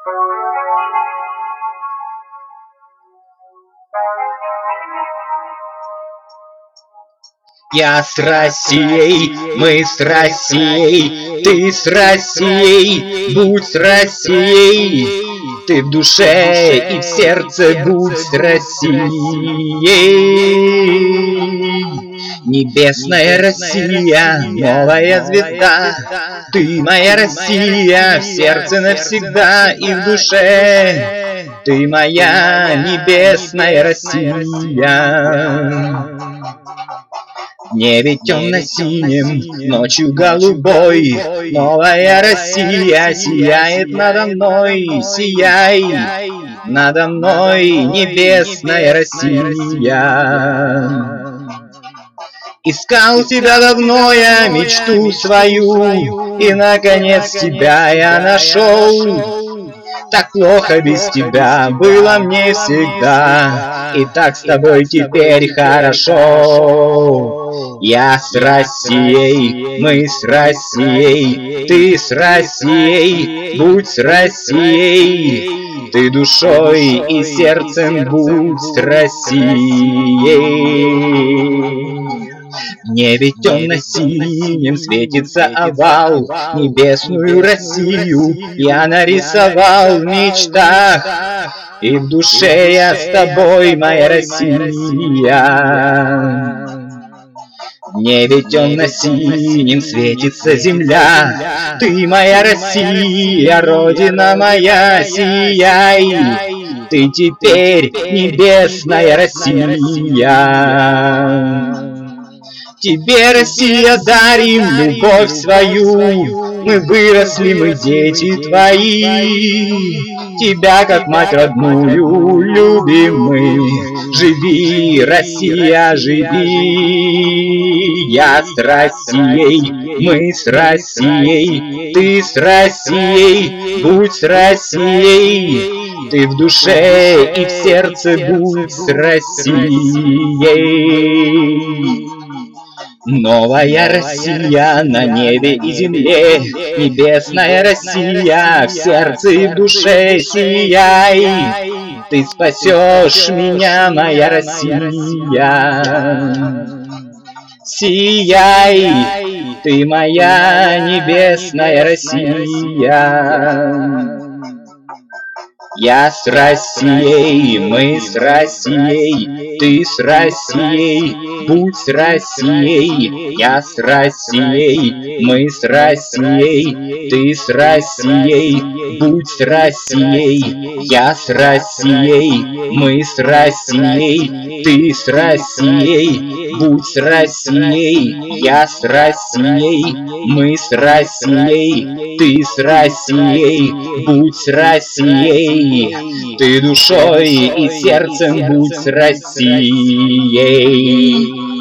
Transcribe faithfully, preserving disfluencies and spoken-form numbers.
Я с Россией, мы с Россией, ты с Россией, будь с Россией. Ты в душе и в сердце будь с Россией. Небесная Россия, новая звезда, ты моя Россия, в сердце навсегда и в душе. Ты моя небесная Россия. В небе темно-синим, ночью голубой, новая Россия сияет надо мной, сияй надо мной, небесная Россия. Искал тебя давно я, мечту свою, и, наконец, тебя я нашел. Так плохо без тебя было мне всегда, и так с тобой теперь хорошо. Я с Россией, мы с Россией, ты с Россией, будь с Россией. Ты душой и сердцем будь с Россией. В небе темно-синим светится овал, небесную Россию я нарисовал в мечтах, и в душе я с тобой, моя Россия. В небе темно-синим светится земля, ты моя Россия, родина моя, сияй, ты теперь небесная Россия. Тебе, Россия, дарим любовь свою, мы выросли, мы дети твои. Тебя, как мать родную, любим мы. Живи, Россия, живи. Я с Россией, мы с Россией, ты с Россией, будь с Россией. Ты в душе и в сердце будь с Россией. Новая Россия на небе и земле, небесная Россия в сердце и в душе сияй. Ты спасешь меня, моя Россия. Сияй, ты моя небесная Россия. Я с Россией, мы с Россией, ты с Россией, будь с Россией. Я с Россией, мы с Россией, ты с Россией, будь с Россией. Я с Россией, мы с Россией, ты с Россией, будь с Россией. Я с Россией, мы с Россией, ты с Россией, будь с Россией. Ты душой и сердцем будь с Россией.